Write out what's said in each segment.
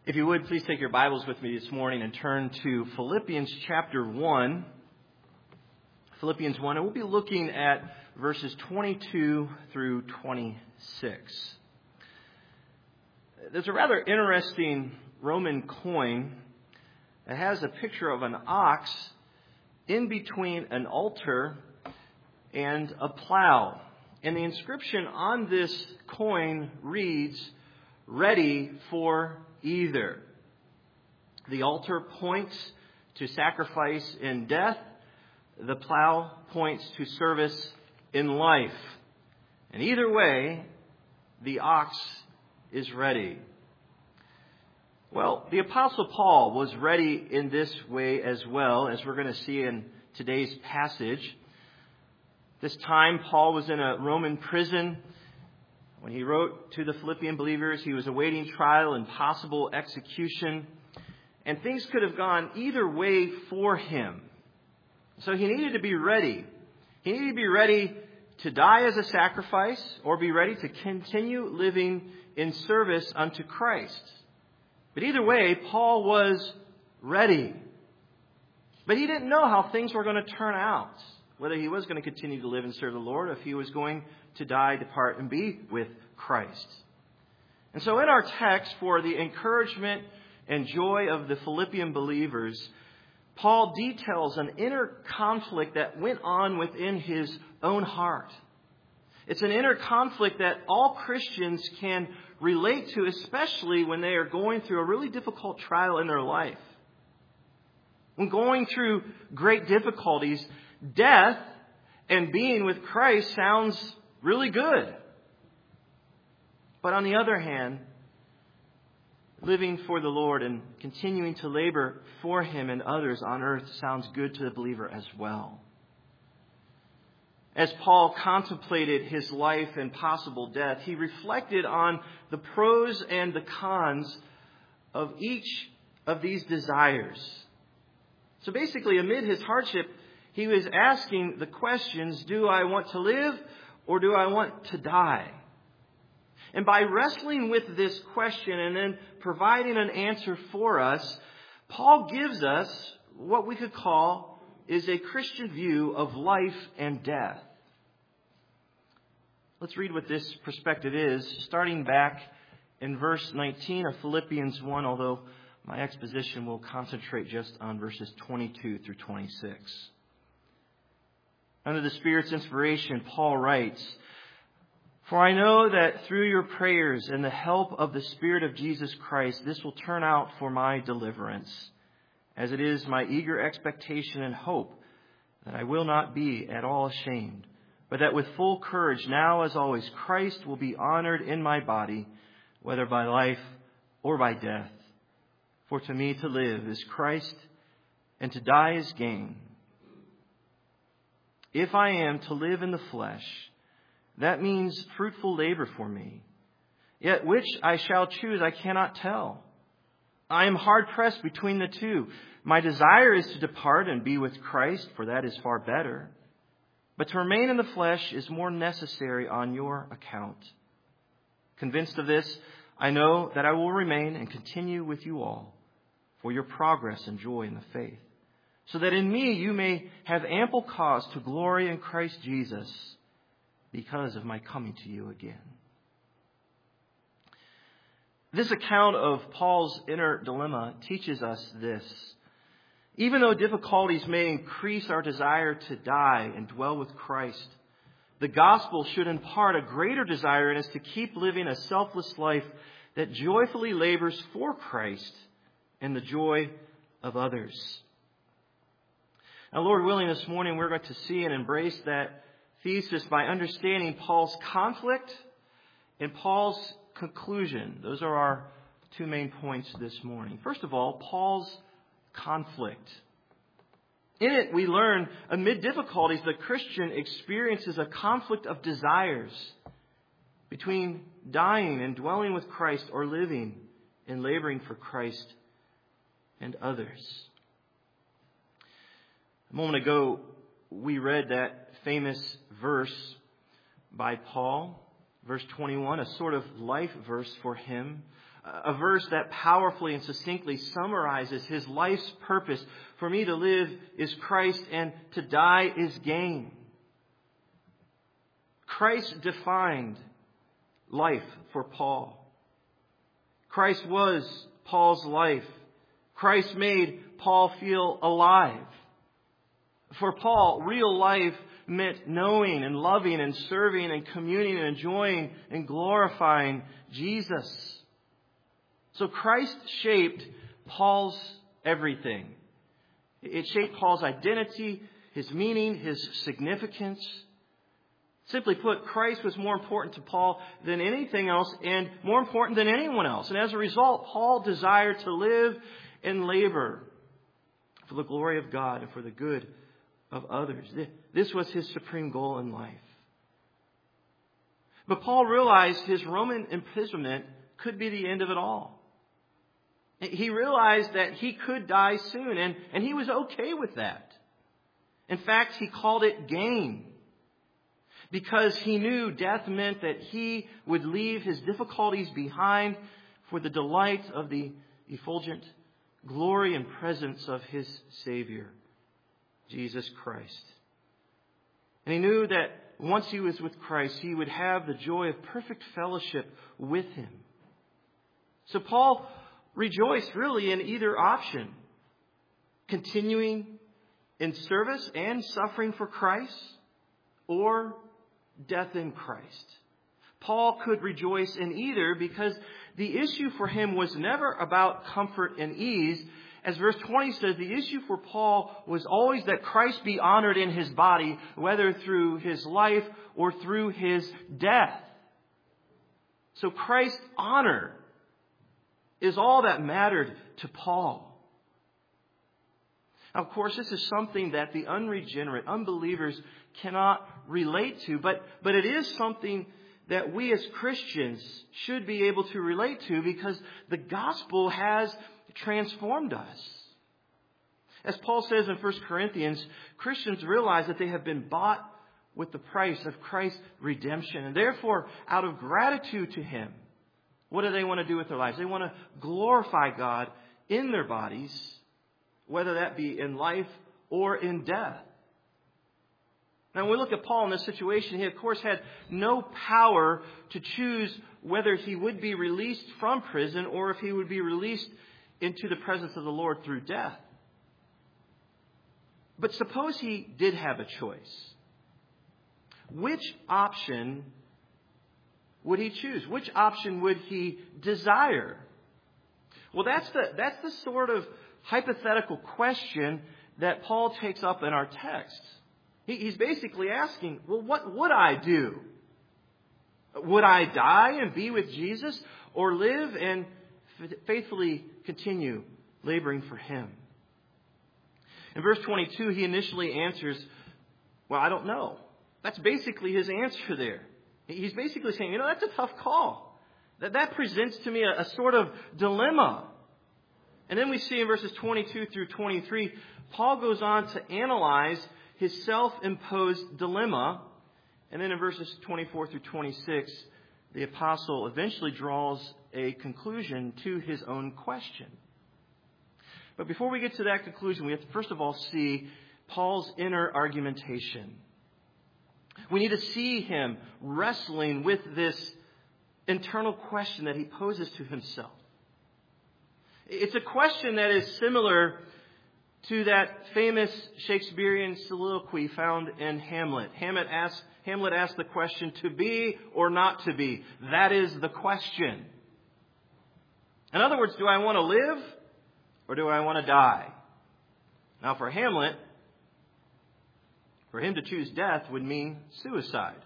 If you would, please take your Bibles with me this morning and turn to Philippians chapter 1. Philippians 1, and we'll be looking at verses 22 through 26. There's a rather interesting Roman coin that has a picture of an ox in between an altar and a plow. And the inscription on this coin reads, "Ready for either." The altar points to sacrifice in death. The plow points to service in life. And either way, the ox is ready. Well, the Apostle Paul was ready in this way as well, as we're going to see in today's passage. This time, Paul was in a Roman prison. When he wrote to the Philippian believers, he was awaiting trial and possible execution. And things could have gone either way for him. So he needed to be ready. He needed to be ready to die as a sacrifice or be ready to continue living in service unto Christ. But either way, Paul was ready. But he didn't know how things were going to turn out. Whether he was going to continue to live and serve the Lord, or if he was going to die, depart, and be with Christ. And so in our text, for the encouragement and joy of the Philippian believers, Paul details an inner conflict that went on within his own heart. It's an inner conflict that all Christians can relate to, especially when they are going through a really difficult trial in their life. When going through great difficulties, death and being with Christ sounds really good. But on the other hand, living for the Lord and continuing to labor for Him and others on earth sounds good to the believer as well. As Paul contemplated his life and possible death, he reflected on the pros and the cons of each of these desires. So basically, amid his hardship, he was asking the questions, do I want to live or do I want to die? And by wrestling with this question and then providing an answer for us, Paul gives us what we could call is a Christian view of life and death. Let's read what this perspective is, starting back in verse 19 of Philippians 1, although my exposition will concentrate just on verses 22 through 26. Under the Spirit's inspiration, Paul writes, "For I know that through your prayers and the help of the Spirit of Jesus Christ, this will turn out for my deliverance, as it is my eager expectation and hope that I will not be at all ashamed, but that with full courage, now as always, Christ will be honored in my body, whether by life or by death. For to me to live is Christ, and to die is gain. If I am to live in the flesh, that means fruitful labor for me. Yet which I shall choose, I cannot tell. I am hard pressed between the two. My desire is to depart and be with Christ, for that is far better. But to remain in the flesh is more necessary on your account. Convinced of this, I know that I will remain and continue with you all for your progress and joy in the faith, so that in me you may have ample cause to glory in Christ Jesus because of my coming to you again." This account of Paul's inner dilemma teaches us this. Even though difficulties may increase our desire to die and dwell with Christ, the gospel should impart a greater desire in us to keep living a selfless life that joyfully labors for Christ and the joy of others. Now, Lord willing, this morning we're going to see and embrace that thesis by understanding Paul's conflict and Paul's conclusion. Those are our two main points this morning. First of all, Paul's conflict. In it, we learn amid difficulties, the Christian experiences a conflict of desires between dying and dwelling with Christ or living and laboring for Christ and others. A moment ago, we read that famous verse by Paul, verse 21, a sort of life verse for him. a verse that powerfully and succinctly summarizes his life's purpose. For me to live is Christ, and to die is gain. Christ defined life for Paul. Christ was Paul's life. Christ made Paul feel alive. For Paul, real life meant knowing and loving and serving and communing and enjoying and glorifying Jesus. So Christ shaped Paul's everything. It shaped Paul's identity, his meaning, his significance. Simply put, Christ was more important to Paul than anything else and more important than anyone else. And as a result, Paul desired to live and labor for the glory of God and for the good of others. This was his supreme goal in life. But Paul realized his Roman imprisonment could be the end of it all. He realized that he could die soon, and he was okay with that. In fact, he called it gain, because he knew death meant that he would leave his difficulties behind for the delight of the effulgent glory and presence of his Savior, Jesus Christ. And he knew that once he was with Christ, he would have the joy of perfect fellowship with him. So Paul rejoiced really in either option, continuing in service and suffering for Christ, or death in Christ. Paul could rejoice in either because the issue for him was never about comfort and ease. As verse 20 says, the issue for Paul was always that Christ be honored in his body, whether through his life or through his death. So Christ's honor is all that mattered to Paul. Now, of course, this is something that the unregenerate, unbelievers cannot relate to, but it is something that we as Christians should be able to relate to because the gospel has transformed us. As Paul says in 1 Corinthians, Christians realize that they have been bought with the price of Christ's redemption. And therefore, out of gratitude to him, what do they want to do with their lives? They want to glorify God in their bodies, whether that be in life or in death. Now, when we look at Paul in this situation, he, of course, had no power to choose whether he would be released from prison or if he would be released into the presence of the Lord through death. But suppose he did have a choice. Which option would he choose? Which option would he desire? Well, that's the sort of hypothetical question that Paul takes up in our text. He's basically asking, well, what would I do? Would I die and be with Jesus, or live and faithfully continue laboring for him? In verse 22, he initially answers, well, I don't know. That's basically his answer there. He's basically saying, that's a tough call. That presents to me a sort of dilemma. And then we see in verses 22 through 23, Paul goes on to analyze his self-imposed dilemma. And then in verses 24 through 26, the apostle eventually draws a conclusion to his own question. But before we get to that conclusion, we have to first of all see Paul's inner argumentation. We need to see him wrestling with this internal question that he poses to himself. It's a question that is similar to that famous Shakespearean soliloquy found in Hamlet. Hamlet asked the question, to be or not to be? That is the question. In other words, do I want to live or do I want to die? Now, for Hamlet, for him to choose death would mean suicide.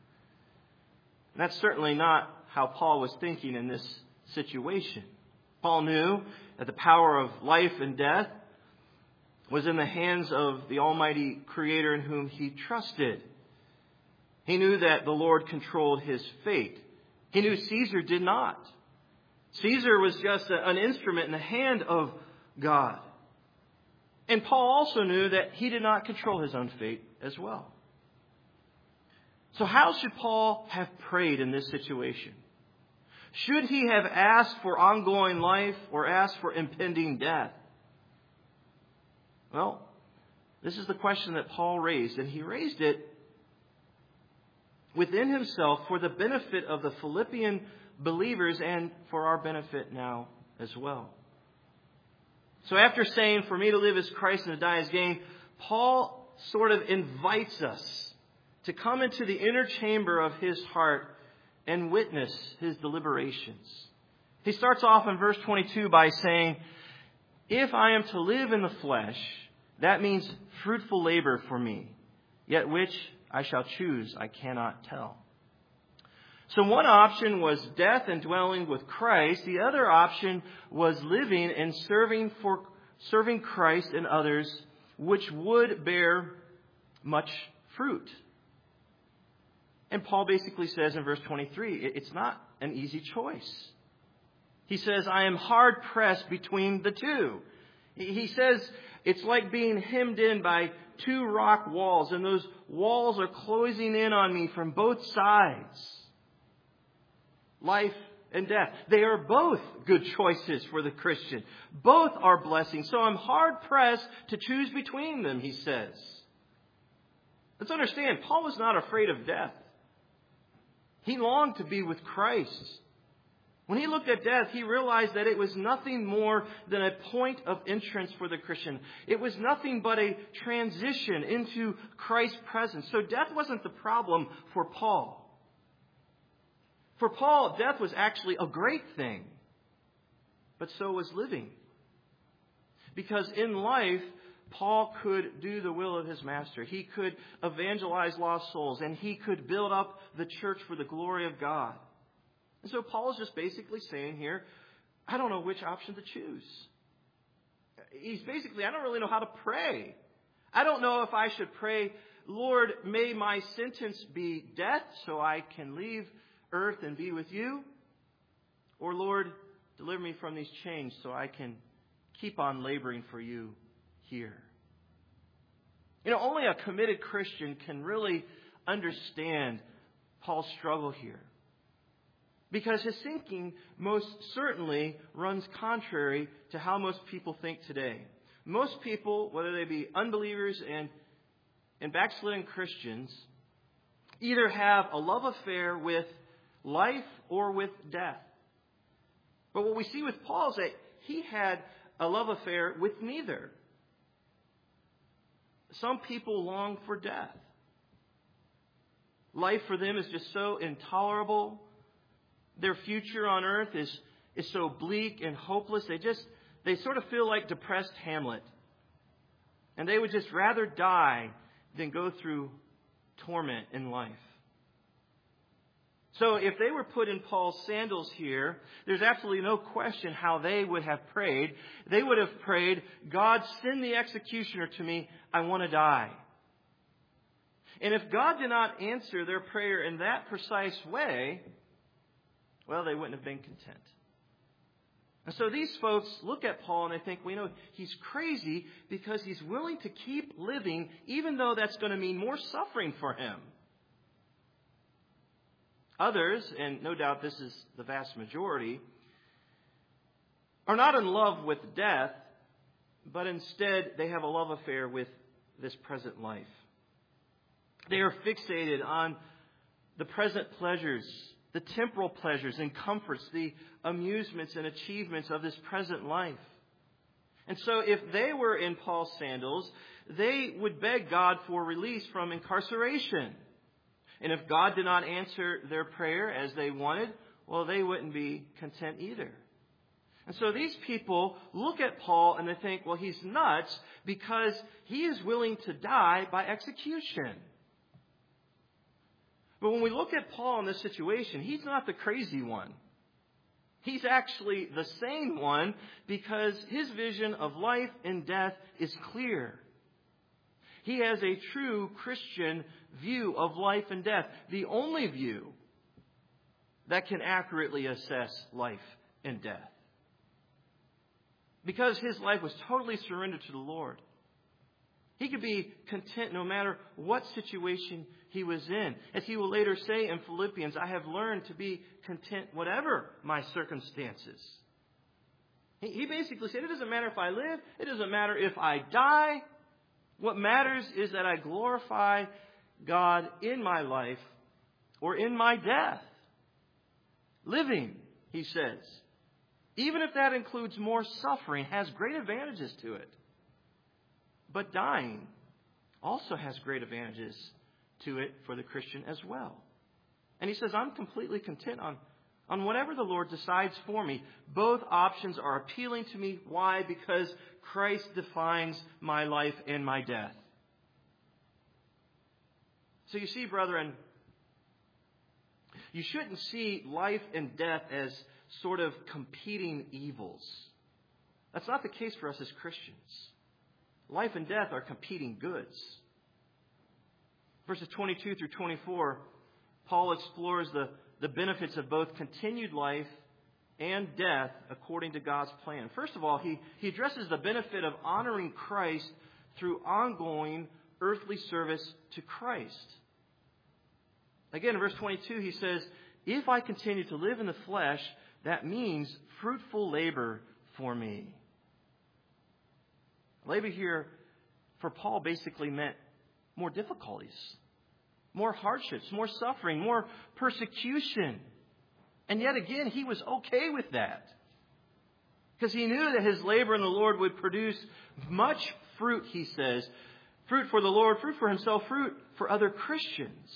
And that's certainly not how Paul was thinking in this situation. Paul knew that the power of life and death was in the hands of the Almighty Creator in whom he trusted. He knew that the Lord controlled his fate. He knew Caesar did not. Caesar was just an instrument in the hand of God. And Paul also knew that he did not control his own fate as well. So how should Paul have prayed in this situation? Should he have asked for ongoing life or asked for impending death? Well, this is the question that Paul raised, and he raised it within himself for the benefit of the Philippian believers and for our benefit now as well. So after saying, for me to live is Christ and to die is gain, Paul sort of invites us to come into the inner chamber of his heart and witness his deliberations. He starts off in verse 22 by saying, if I am to live in the flesh, that means fruitful labor for me, yet which I shall choose, I cannot tell. So one option was death and dwelling with Christ. The other option was living and serving Christ and others, which would bear much fruit. And Paul basically says in verse 23, it's not an easy choice. He says, I am hard pressed between the two. He says, it's like being hemmed in by two rock walls, and those walls are closing in on me from both sides. Life and death. They are both good choices for the Christian. Both are blessings. So I'm hard pressed to choose between them, he says. Let's understand, Paul was not afraid of death. He longed to be with Christ. When he looked at death, he realized that it was nothing more than a point of entrance for the Christian. It was nothing but a transition into Christ's presence. So death wasn't the problem for Paul. For Paul, death was actually a great thing. But so was living. Because in life, Paul could do the will of his master. He could evangelize lost souls. And he could build up the church for the glory of God. And so Paul is just basically saying here, I don't know which option to choose. He's basically, I don't really know how to pray. I don't know if I should pray, Lord, may my sentence be death so I can leave earth and be with you. Or Lord, deliver me from these chains so I can keep on laboring for you here. You know, only a committed Christian can really understand Paul's struggle here. Because his thinking most certainly runs contrary to how most people think today. Most people, whether they be unbelievers and backslidden Christians, either have a love affair with life or with death. But what we see with Paul is that he had a love affair with neither. Some people long for death. Life for them is just so intolerable. Their future on earth is so bleak and hopeless. They sort of feel like depressed Hamlet. And they would just rather die than go through torment in life. So if they were put in Paul's sandals here, there's absolutely no question how they would have prayed. They would have prayed, God, send the executioner to me. I want to die. And if God did not answer their prayer in that precise way, well, they wouldn't have been content. And so these folks look at Paul and they think, well, he's crazy because he's willing to keep living even though that's going to mean more suffering for him. Others, and no doubt this is the vast majority, are not in love with death, but instead they have a love affair with this present life. They are fixated on the present pleasures, the temporal pleasures and comforts, the amusements and achievements of this present life. And so if they were in Paul's sandals, they would beg God for release from incarceration. And if God did not answer their prayer as they wanted, well, they wouldn't be content either. And so these people look at Paul and they think, well, he's nuts because he is willing to die by execution. But when we look at Paul in this situation, he's not the crazy one. He's actually the sane one because his vision of life and death is clear. He has a true Christian view of life and death, the only view that can accurately assess life and death. Because his life was totally surrendered to the Lord. He could be content no matter what situation he was in. As he will later say in Philippians, I have learned to be content whatever my circumstances. He basically said, it doesn't matter if I live. It doesn't matter if I die. What matters is that I glorify God in my life or in my death. Living, he says, even if that includes more suffering, has great advantages to it. But dying also has great advantages to it for the Christian as well. And he says, I'm completely content on whatever the Lord decides for me. Both options are appealing to me. Why? Because Christ defines my life and my death. So you see, brethren, you shouldn't see life and death as sort of competing evils. That's not the case for us as Christians. Life and death are competing goods. Verses 22 through 24, Paul explores the benefits of both continued life and death according to God's plan. First of all, he addresses the benefit of honoring Christ through ongoing earthly service to Christ. Again, in verse 22, he says, if I continue to live in the flesh, that means fruitful labor for me. Labor here for Paul basically meant more difficulties, more hardships, more suffering, more persecution. And yet again, he was okay with that. Because he knew that his labor in the Lord would produce much fruit, he says. Fruit for the Lord, fruit for himself, fruit for other Christians.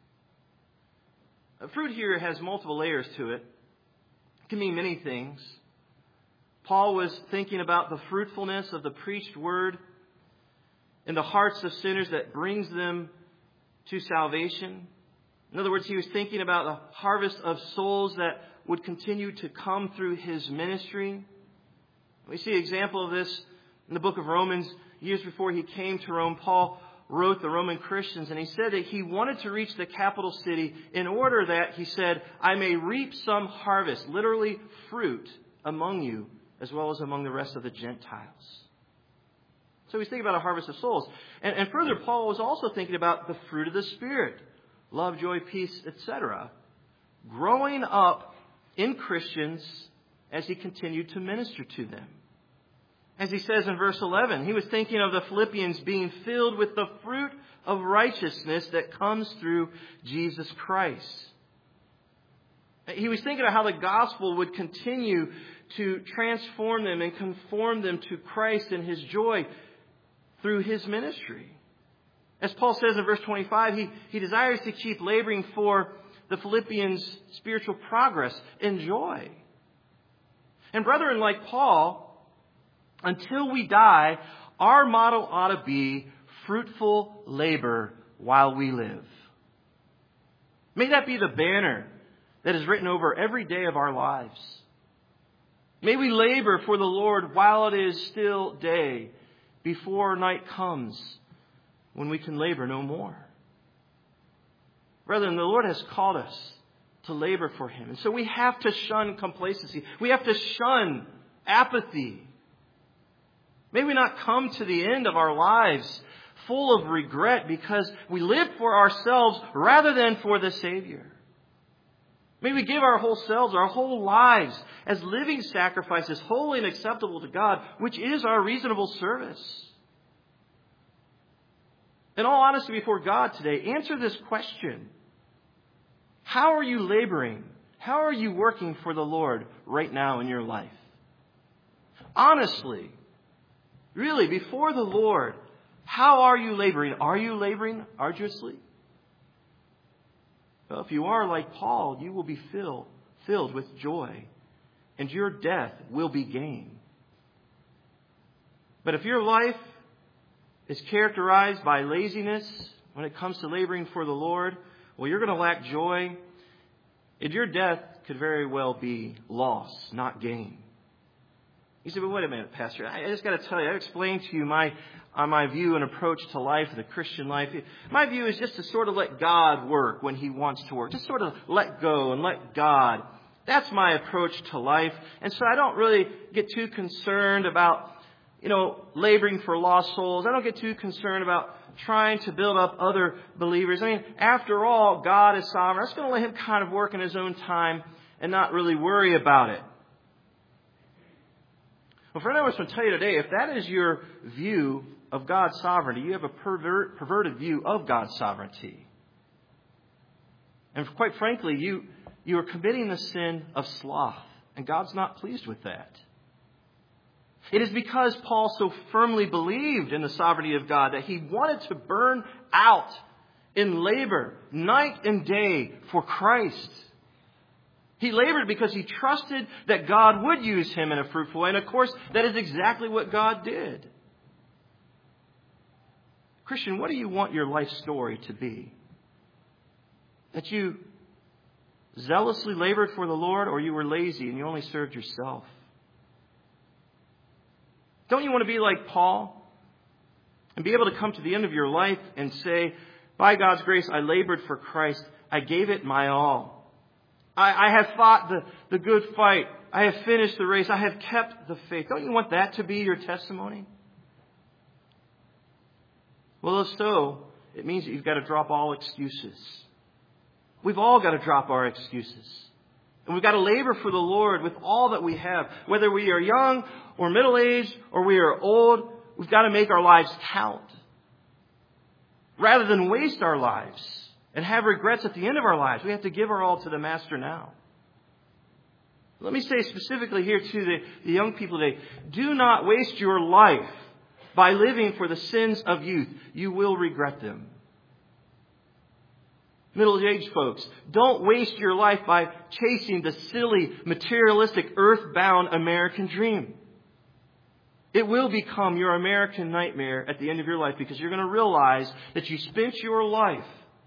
Fruit here has multiple layers to it. It can mean many things. Paul was thinking about the fruitfulness of the preached word in the hearts of sinners that brings them to salvation. In other words, he was thinking about the harvest of souls that would continue to come through his ministry. We see an example of this in the book of Romans. Years before he came to Rome, Paul wrote the Roman Christians, and he said that he wanted to reach the capital city in order that, he said, I may reap some harvest, literally fruit, among you, as well as among the rest of the Gentiles. So he's thinking about a harvest of souls. And further, Paul was also thinking about the fruit of the Spirit. Love, joy, peace, etc. Growing up in Christians as he continued to minister to them. As he says in verse 11, he was thinking of the Philippians being filled with the fruit of righteousness that comes through Jesus Christ. He was thinking of how the gospel would continue to transform them and conform them to Christ and his joy through his ministry. As Paul says in verse 25, he desires to keep laboring for the Philippians' spiritual progress and joy. And brethren, like Paul, until we die, our motto ought to be fruitful labor while we live. May that be the banner that is written over every day of our lives. May we labor for the Lord while it is still day, before night comes, when we can labor no more. Brethren, the Lord has called us to labor for him. And so we have to shun complacency. We have to shun apathy. May we not come to the end of our lives full of regret because we live for ourselves rather than for the Savior. May we give our whole selves, our whole lives, as living sacrifices, holy and acceptable to God, which is our reasonable service. In all honesty before God today, answer this question. How are you laboring? How are you working for the Lord right now in your life? Honestly, really, before the Lord, how are you laboring? Are you laboring arduously? Well, if you are like Paul, you will be filled with joy, and your death will be gain. But if your life is characterized by laziness when it comes to laboring for the Lord, well, you're going to lack joy, and your death could very well be loss, not gain. You say, but wait a minute, Pastor. I just got to tell you, I explained to you my view and approach to life, the Christian life. My view is just to sort of let God work when he wants to work. Just sort of let go and let God. That's my approach to life. And so I don't really get too concerned about laboring for lost souls. I don't get too concerned about trying to build up other believers. I mean, after all, God is sovereign. I'm just going to let Him kind of work in His own time and not really worry about it. Well, friend, I was going to tell you today, if that is your view of God's sovereignty, you have a perverted view of God's sovereignty. And quite frankly, you are committing the sin of sloth, and God's not pleased with that. It is because Paul so firmly believed in the sovereignty of God that he wanted to burn out in labor night and day for Christ. He labored because he trusted that God would use him in a fruitful way. And of course, that is exactly what God did. Christian, what do you want your life story to be? That you zealously labored for the Lord, or you were lazy and you only served yourself? Don't you want to be like Paul and be able to come to the end of your life and say, by God's grace, I labored for Christ. I gave it my all. I have fought the good fight. I have finished the race. I have kept the faith. Don't you want that to be your testimony? Well, if so, it means that you've got to drop all excuses. We've all got to drop our excuses. And we've got to labor for the Lord with all that we have. Whether we are young or middle-aged or we are old, we've got to make our lives count. Rather than waste our lives and have regrets at the end of our lives, we have to give our all to the Master now. Let me say specifically here to the young people today, do not waste your life by living for the sins of youth. You will regret them. Middle-aged folks, don't waste your life by chasing the silly, materialistic, earthbound American dream. It will become your American nightmare at the end of your life, because you're going to realize that you spent your life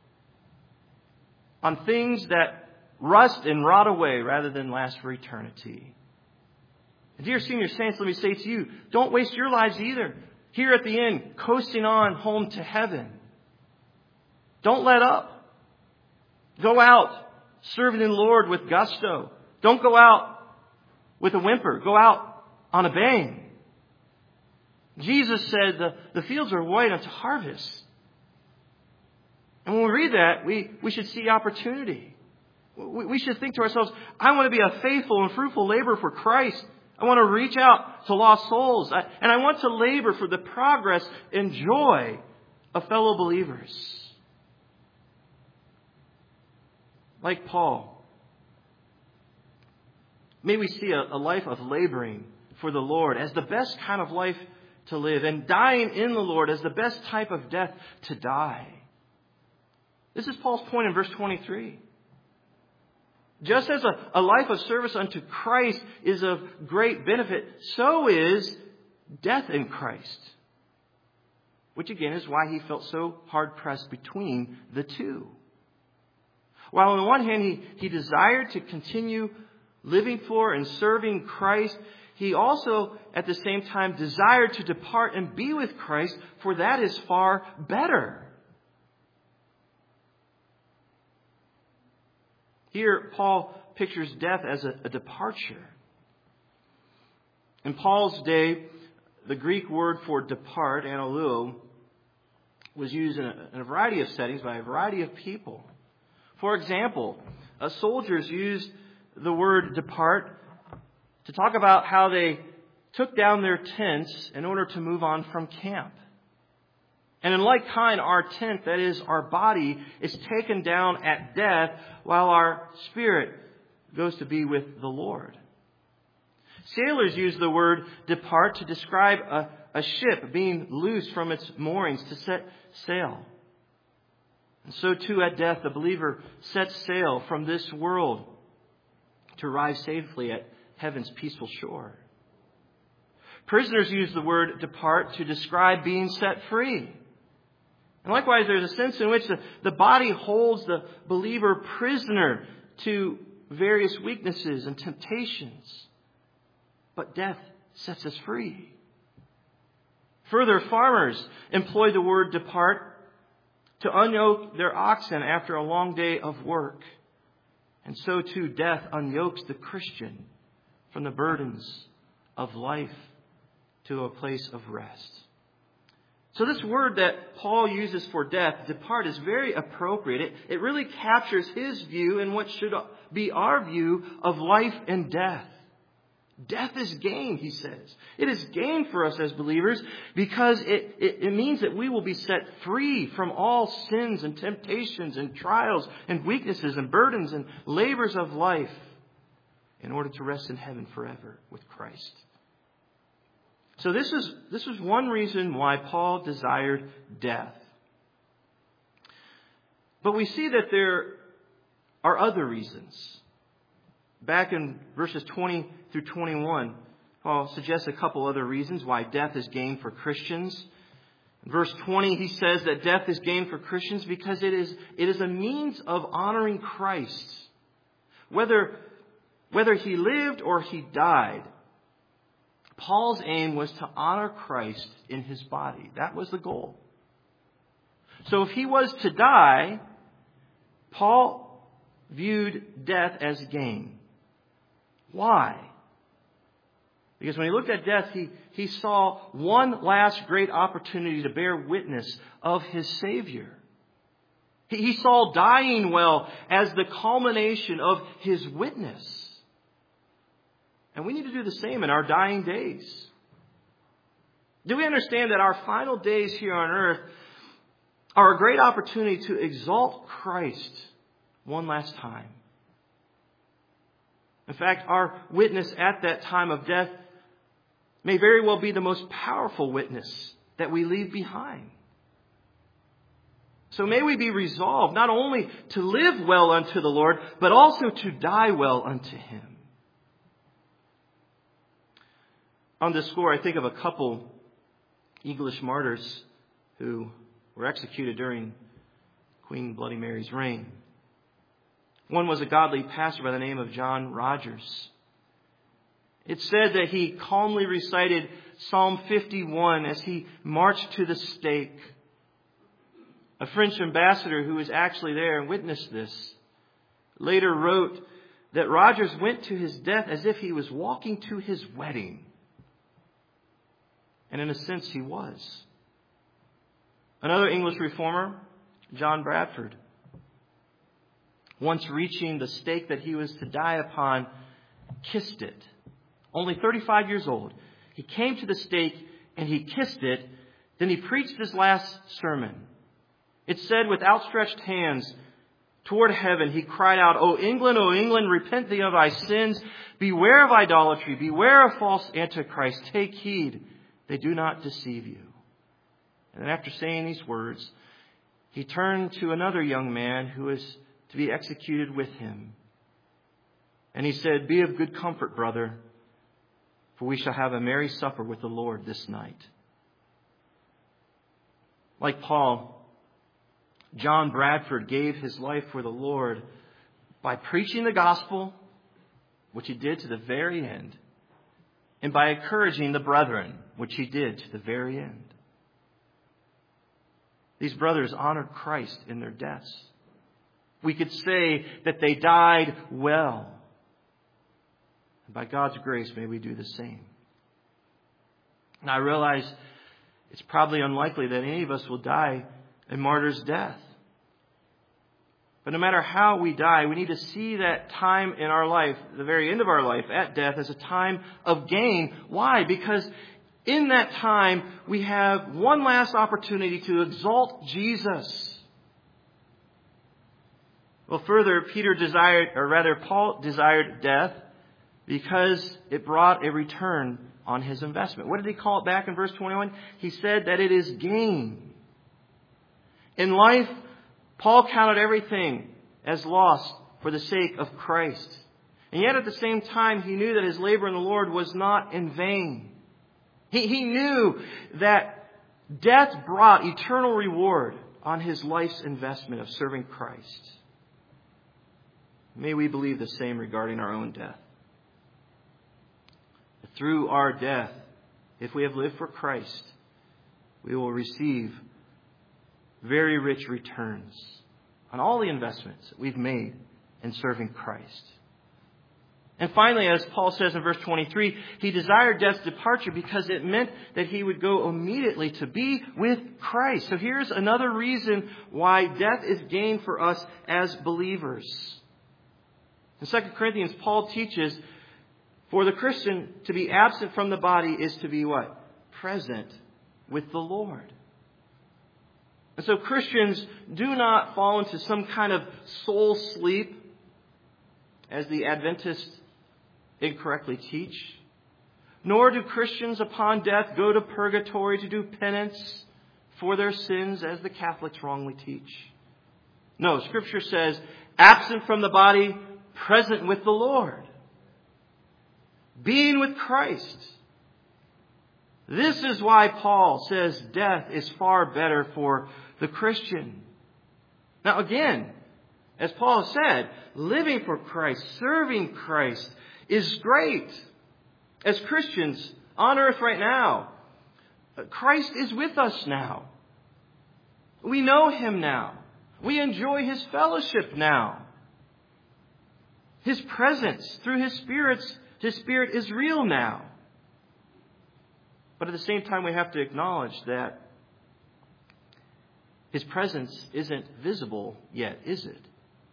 on things that rust and rot away rather than last for eternity. And dear senior saints, let me say to you, don't waste your lives either. Here at the end, coasting on home to heaven. Don't let up. Go out serving the Lord with gusto. Don't go out with a whimper. Go out on a bang. Jesus said the fields are white unto harvest. And when we read that, we should see opportunity. We should think to ourselves, I want to be a faithful and fruitful laborer for Christ. I want to reach out to lost souls. And I want to labor for the progress and joy of fellow believers. Like Paul, may we see a life of laboring for the Lord as the best kind of life to live, and dying in the Lord as the best type of death to die. This is Paul's point in verse 23. Just as a life of service unto Christ is of great benefit, so is death in Christ. Which again is why he felt so hard-pressed between the two. While on the one hand he desired to continue living for and serving Christ, he also at the same time desired to depart and be with Christ, for that is far better. Here, Paul pictures death as a departure. In Paul's day, the Greek word for depart, analuo, was used in a variety of settings by a variety of people. For example, soldiers used the word depart to talk about how they took down their tents in order to move on from camp. And in like kind, our tent, that is our body, is taken down at death while our spirit goes to be with the Lord. Sailors use the word depart to describe a ship being loosed from its moorings to set sail. And so too at death, the believer sets sail from this world to arrive safely at heaven's peaceful shore. Prisoners use the word depart to describe being set free. And likewise, there's a sense in which the body holds the believer prisoner to various weaknesses and temptations. But death sets us free. Further, farmers employ the word depart to unyoke their oxen after a long day of work. And so too, death unyokes the Christian from the burdens of life to a place of rest. So this word that Paul uses for death, depart, is very appropriate. It really captures his view and what should be our view of life and death. Death is gain, he says. It is gain for us as believers because it means that we will be set free from all sins and temptations and trials and weaknesses and burdens and labors of life in order to rest in heaven forever with Christ. So this was one reason why Paul desired death. But we see that there are other reasons. Back in verses 20 through 21, Paul suggests a couple other reasons why death is gain for Christians. In verse 20, he says that death is gain for Christians because it is a means of honoring Christ. Whether he lived or he died, Paul's aim was to honor Christ in his body. That was the goal. So if he was to die, Paul viewed death as gain. Why? Because when he looked at death, he saw one last great opportunity to bear witness of his Savior. He saw dying well as the culmination of his witness. And we need to do the same in our dying days. Do we understand that our final days here on earth are a great opportunity to exalt Christ one last time? In fact, our witness at that time of death may very well be the most powerful witness that we leave behind. So may we be resolved not only to live well unto the Lord, but also to die well unto Him. On this score, I think of a couple English martyrs who were executed during Queen Bloody Mary's reign. One was a godly pastor by the name of John Rogers. It said that he calmly recited Psalm 51 as he marched to the stake. A French ambassador who was actually there and witnessed this later wrote that Rogers went to his death as if he was walking to his wedding. And in a sense, he was. Another English reformer, John Bradford, once reaching the stake that he was to die upon, kissed it. Only 35 years old. He came to the stake and he kissed it. Then he preached his last sermon. It said, with outstretched hands toward heaven, he cried out, O England, repent thee of thy sins. Beware of idolatry. Beware of false antichrist. Take heed, they do not deceive you. And then after saying these words, he turned to another young man who was to be executed with him. And he said, be of good comfort, brother, for we shall have a merry supper with the Lord this night. Like Paul, John Bradford gave his life for the Lord by preaching the gospel, which he did to the very end, and by encouraging the brethren, which he did to the very end. These brothers honored Christ in their deaths. We could say that they died well. And by God's grace, may we do the same. Now, I realize it's probably unlikely that any of us will die a martyr's death. But no matter how we die, we need to see that time in our life, the very end of our life, at death, as a time of gain. Why? Because in that time, we have one last opportunity to exalt Jesus. Well, further, Paul desired death because it brought a return on his investment. What did he call it back in verse 21? He said that it is gain. In life, Paul counted everything as loss for the sake of Christ. And yet at the same time, he knew that his labor in the Lord was not in vain. He knew that death brought eternal reward on his life's investment of serving Christ. May we believe the same regarding our own death. Through our death, if we have lived for Christ, we will receive very rich returns on all the investments that we've made in serving Christ. And finally, as Paul says in verse 23, he desired death's departure because it meant that he would go immediately to be with Christ. So here's another reason why death is gain for us as believers. In 2 Corinthians, Paul teaches, for the Christian to be absent from the body is to be what? Present with the Lord. And so Christians do not fall into some kind of soul sleep, as the Adventists incorrectly teach. Nor do Christians upon death go to purgatory to do penance for their sins, as the Catholics wrongly teach. No, Scripture says, absent from the body, present with the Lord. Being with Christ. This is why Paul says death is far better for the Christian. Now again, as Paul said, living for Christ, serving Christ is great. As Christians on earth right now, Christ is with us now. We know Him now. We enjoy His fellowship now. His presence through His Spirit is real now. But at the same time, we have to acknowledge that His presence isn't visible yet, is it?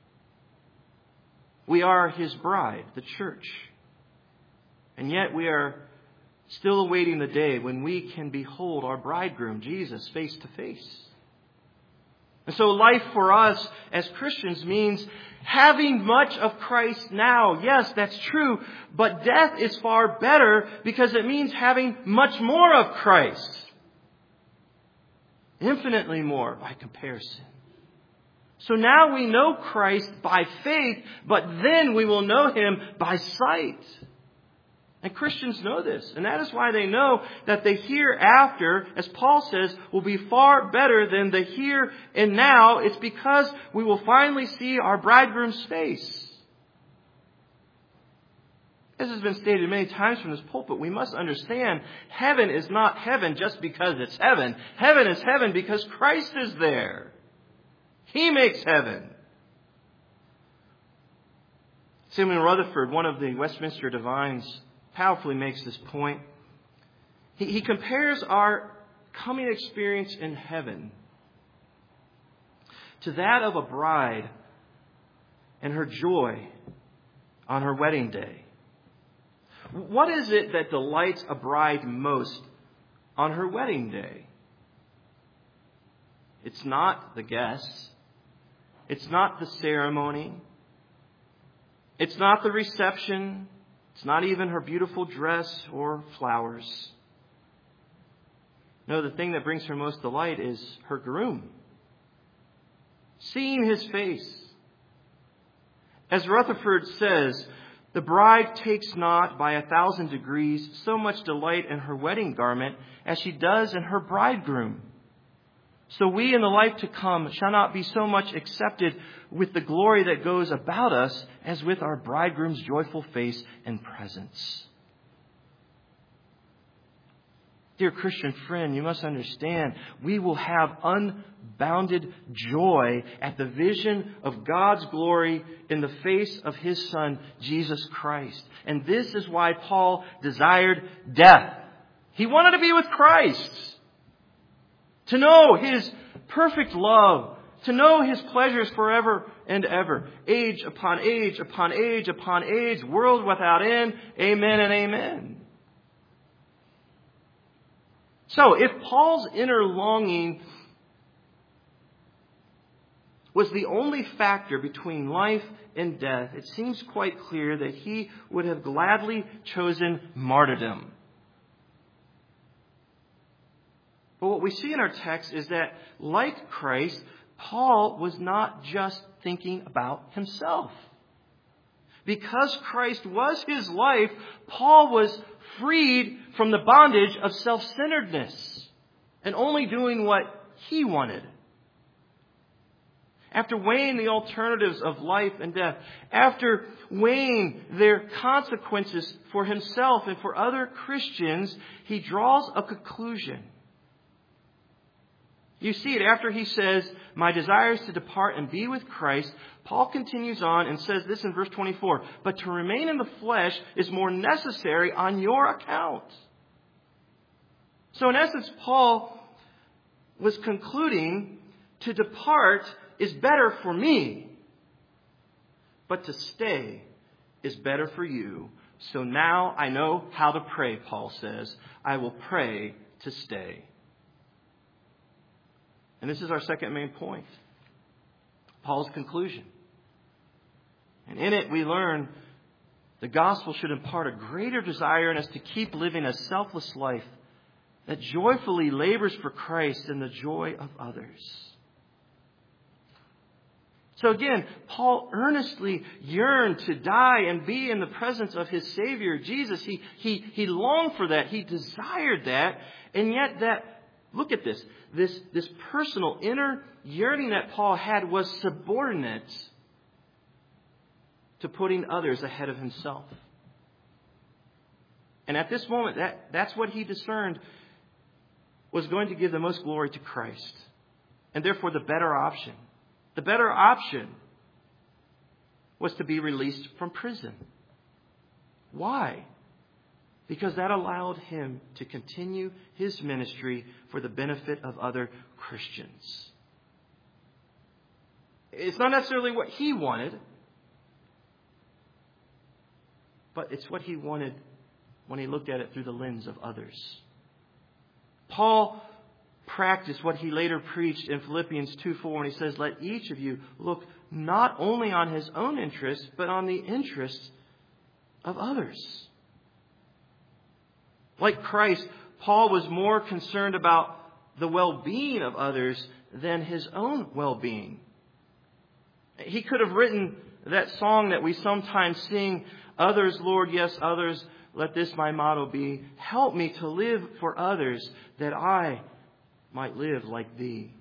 We are His bride, the church. And yet we are still awaiting the day when we can behold our bridegroom, Jesus, face to face. And so life for us as Christians means having much of Christ now. Yes, that's true. But death is far better because it means having much more of Christ. Infinitely more by comparison. So now we know Christ by faith, but then we will know Him by sight. And Christians know this. And that is why they know that the hereafter, as Paul says, will be far better than the here and now. It's because we will finally see our bridegroom's face. This has been stated many times from this pulpit. We must understand heaven is not heaven just because it's heaven. Heaven is heaven because Christ is there. He makes heaven. Samuel Rutherford, one of the Westminster Divines, powerfully makes this point. He compares our coming experience in heaven to that of a bride and her joy on her wedding day. What is it that delights a bride most on her wedding day? It's not the guests. It's not the ceremony. It's not the reception. It's not even her beautiful dress or flowers. No, the thing that brings her most delight is her groom. Seeing his face. As Rutherford says, the bride takes not by 1,000 degrees so much delight in her wedding garment as she does in her bridegroom. So we in the life to come shall not be so much accepted with the glory that goes about us as with our bridegroom's joyful face and presence. Dear Christian friend, you must understand, we will have unbounded joy at the vision of God's glory in the face of His Son, Jesus Christ. And this is why Paul desired death. He wanted to be with Christ. To know His perfect love. To know His pleasures forever and ever. Age upon age upon age upon age. World without end. Amen and amen. So, if Paul's inner longing was the only factor between life and death, it seems quite clear that he would have gladly chosen martyrdom. But what we see in our text is that, like Christ, Paul was not just thinking about himself. Because Christ was his life, Paul was freed from the bondage of self-centeredness and only doing what he wanted. After weighing the alternatives of life and death, after weighing their consequences for himself and for other Christians, he draws a conclusion. You see it after he says, "My desire is to depart and be with Christ." Paul continues on and says this in verse 24, "But to remain in the flesh is more necessary on your account." So in essence, Paul was concluding to depart is better for me, but to stay is better for you. So now I know how to pray, Paul says. I will pray to stay. And this is our second main point, Paul's conclusion. And in it we learn the gospel should impart a greater desire in us to keep living a selfless life that joyfully labors for Christ and the joy of others. So again, Paul earnestly yearned to die and be in the presence of his Savior, Jesus. He longed for that. He desired that. And yet look at this. This personal inner yearning that Paul had was subordinate to putting others ahead of himself. And at this moment, that's what he discerned was going to give the most glory to Christ. And therefore the better option. The better option was to be released from prison. Why? Because that allowed him to continue his ministry for the benefit of other Christians. It's not necessarily what he wanted, but it's what he wanted when he looked at it through the lens of others. Paul practiced what he later preached in Philippians 2:4 when he says, "Let each of you look not only on his own interests, but on the interests of others." Like Christ, Paul was more concerned about the well-being of others than his own well-being. He could have written that song that we sometimes sing, "Others, Lord, yes, others, let this my motto be. Help me to live for others, that I might live like thee."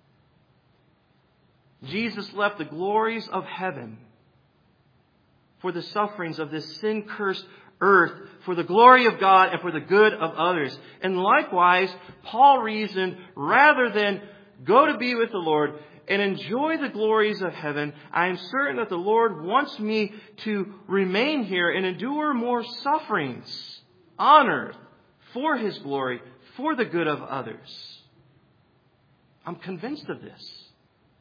Jesus left the glories of heaven for the sufferings of this sin-cursed earth, for the glory of God and for the good of others. And likewise, Paul reasoned, rather than go to be with the Lord and enjoy the glories of heaven, I am certain that the Lord wants me to remain here and endure more sufferings on earth for His glory, for the good of others. I'm convinced of this.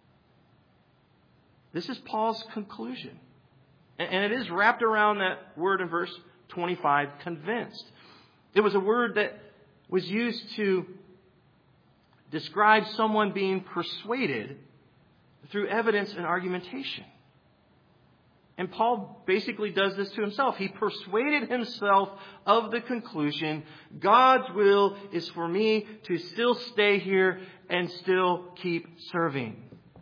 This is Paul's conclusion. And it is wrapped around that word in verse 25, convinced. It was a word that was used to describe someone being persuaded through evidence and argumentation. And Paul basically does this to himself. He persuaded himself of the conclusion, God's will is for me to still stay here and still keep serving.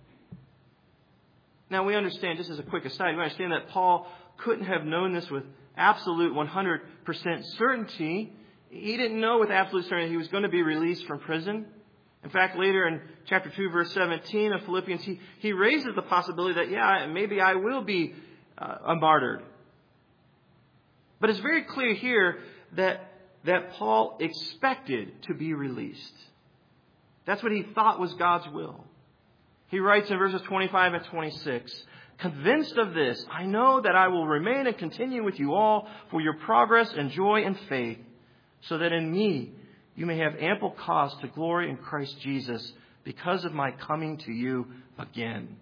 Now we understand, just as a quick aside, we understand that Paul couldn't have known this with absolute 100% certainty. He didn't know with absolute certainty he was going to be released from prison. In fact, later in chapter 2, verse 17 of Philippians, he raises the possibility that, maybe I will be martyred. But it's very clear here that Paul expected to be released. That's what he thought was God's will. He writes in verses 25 and 26, "Convinced of this, I know that I will remain and continue with you all for your progress and joy and faith, so that in me you may have ample cause to glory in Christ Jesus because of my coming to you again."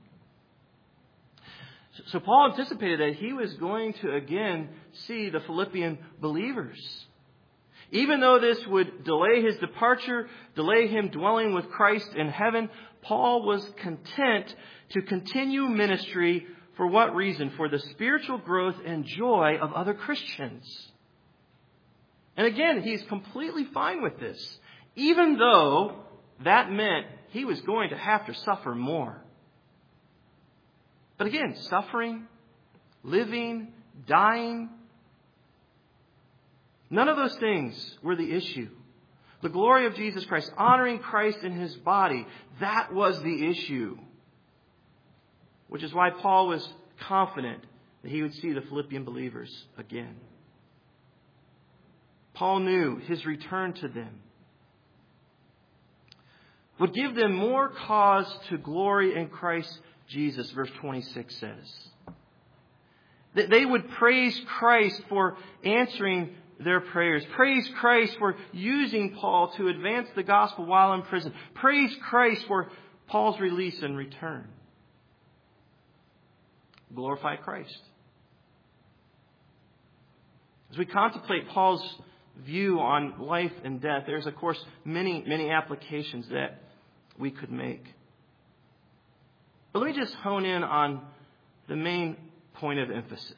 So Paul anticipated that he was going to again see the Philippian believers. Even though this would delay his departure, delay him dwelling with Christ in heaven, Paul was content to continue ministry. For what reason? For the spiritual growth and joy of other Christians. And again, he's completely fine with this, even though that meant he was going to have to suffer more. But again, suffering, living, dying, none of those things were the issue. The glory of Jesus Christ, honoring Christ in His body, that was the issue. Which is why Paul was confident that he would see the Philippian believers again. Paul knew his return to them would give them more cause to glory in Christ Jesus, verse 26 says. That they would praise Christ for answering their prayers. Praise Christ for using Paul to advance the gospel while in prison. Praise Christ for Paul's release and return. Glorify Christ. As we contemplate Paul's view on life and death, there's, of course, many applications that we could make. But let me just hone in on the main point of emphasis.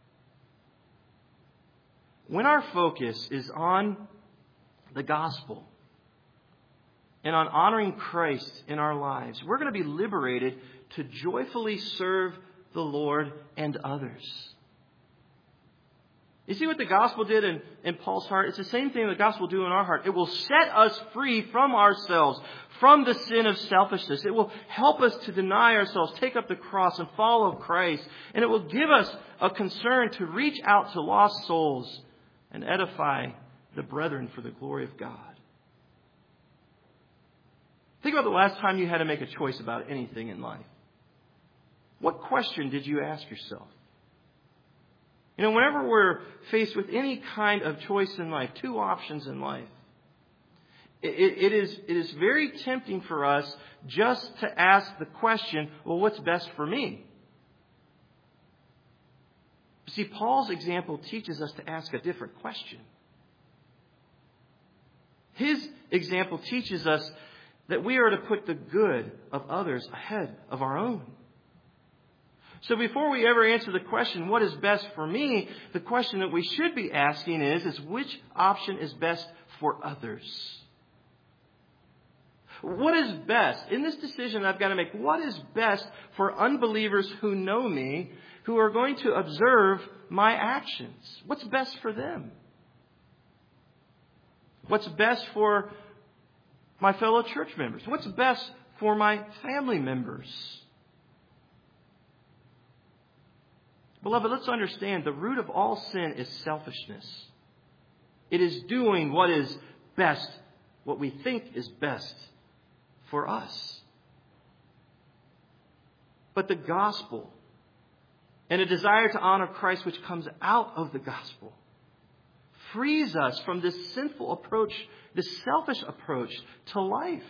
When our focus is on the gospel and on honoring Christ in our lives, we're going to be liberated to joyfully serve the Lord and others. You see what the gospel did in Paul's heart? It's the same thing the gospel will do in our heart. It will set us free from ourselves, from the sin of selfishness. It will help us to deny ourselves, take up the cross, and follow Christ. And it will give us a concern to reach out to lost souls and edify the brethren for the glory of God. Think about the last time you had to make a choice about anything in life. What question did you ask yourself? You know, whenever we're faced with any kind of choice in life, two options in life, it is very tempting for us just to ask the question, well, what's best for me? See, Paul's example teaches us to ask a different question. His example teaches us that we are to put the good of others ahead of our own. So before we ever answer the question, what is best for me, the question that we should be asking is which option is best for others? What is best? In this decision I've got to make, what is best for unbelievers who know me, who are going to observe my actions? What's best for them? What's best for my fellow church members? What's best for my family members? Beloved, let's understand the root of all sin is selfishness. It is doing what is best, what we think is best for us. But the gospel and a desire to honor Christ, which comes out of the gospel, frees us from this sinful approach, this selfish approach to life.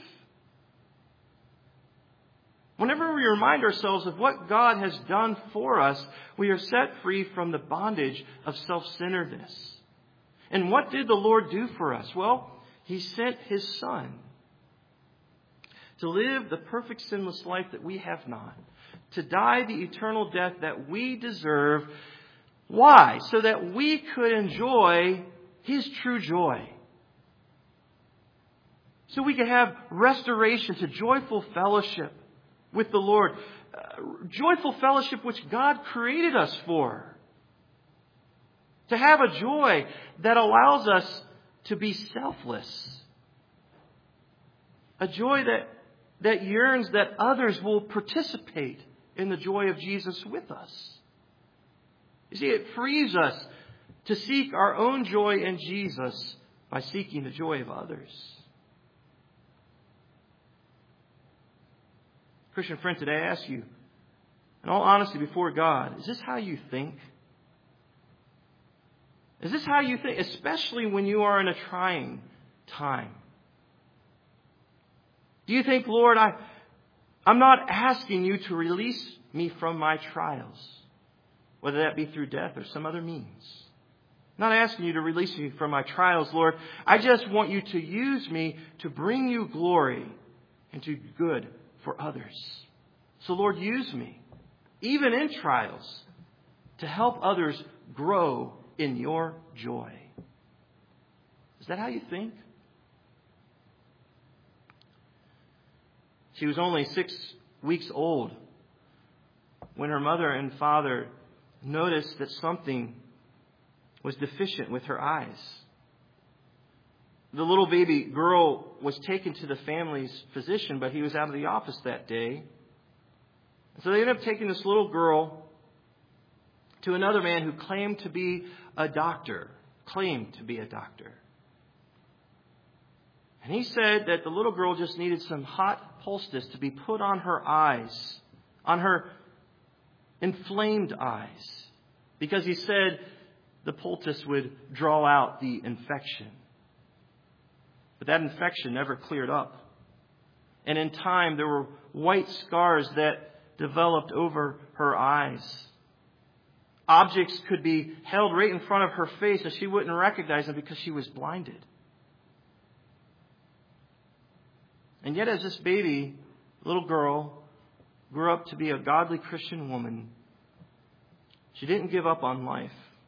Whenever we remind ourselves of what God has done for us, we are set free from the bondage of self-centeredness. And what did the Lord do for us? Well, He sent His Son to live the perfect sinless life that we have not, to die the eternal death that we deserve. Why? So that we could enjoy His true joy. So we could have restoration to joyful fellowship with the Lord. Joyful fellowship which God created us for. To have a joy that allows us to be selfless. A joy that yearns that others will participate in the joy of Jesus with us. You see, it frees us to seek our own joy in Jesus by seeking the joy of others. Christian friend, today I ask you, in all honesty before God, is this how you think? Is this how you think, especially when you are in a trying time? Do you think, Lord, I'm not asking you to release me from my trials, whether that be through death or some other means? I'm not asking you to release me from my trials, Lord. I just want you to use me to bring you glory and to good for others. So, Lord, use me, even in trials, to help others grow in your joy. Is that how you think? She was only 6 weeks old when her mother and father noticed that something was deficient with her eyes. The little baby girl was taken to the family's physician, but he was out of the office that day. So they ended up taking this little girl to another man who claimed to be a doctor. And he said that the little girl just needed some hot poultice to be put on her eyes on her inflamed eyes, because he said the poultice would draw out the infection. But that infection never cleared up. And in time, there were white scars that developed over her eyes. Objects could be held right in front of her face and she wouldn't recognize them because she was blinded. And yet as this baby, little girl, grew up to be a godly Christian woman, she didn't give up on life.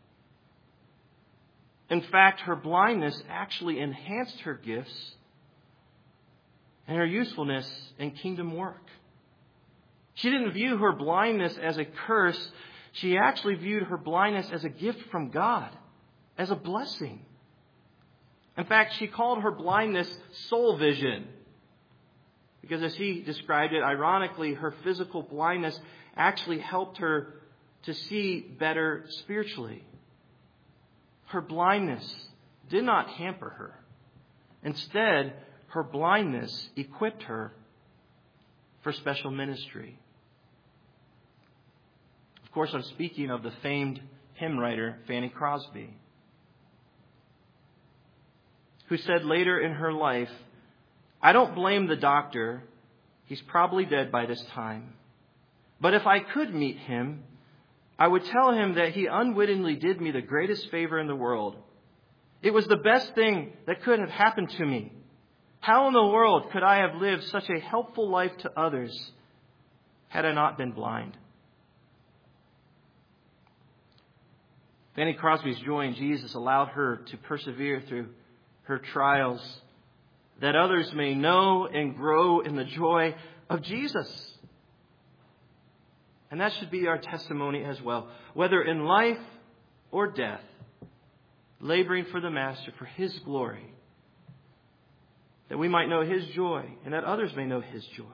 In fact, her blindness actually enhanced her gifts and her usefulness in kingdom work. She didn't view her blindness as a curse. She actually viewed her blindness as a gift from God, as a blessing. In fact, she called her blindness soul vision. Because as he described it, ironically, her physical blindness actually helped her to see better spiritually. Her blindness did not hamper her. Instead, her blindness equipped her for special ministry. Of course, I'm speaking of the famed hymn writer Fanny Crosby, who said later in her life, "I don't blame the doctor. He's probably dead by this time. But if I could meet him, I would tell him that he unwittingly did me the greatest favor in the world. It was the best thing that could have happened to me. How in the world could I have lived such a helpful life to others had I not been blind?" Fanny Crosby's joy in Jesus allowed her to persevere through her trials, that others may know and grow in the joy of Jesus. And that should be our testimony as well. Whether in life or death, laboring for the Master, for His glory, that we might know His joy and that others may know His joy.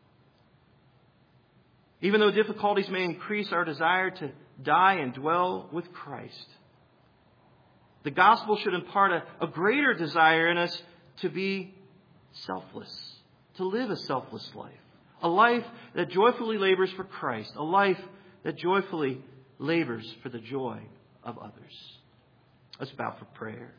Even though difficulties may increase our desire to die and dwell with Christ, the gospel should impart a greater desire in us to be selfless, to live a selfless life. A life that joyfully labors for Christ. A life that joyfully labors for the joy of others. Let's bow for prayer.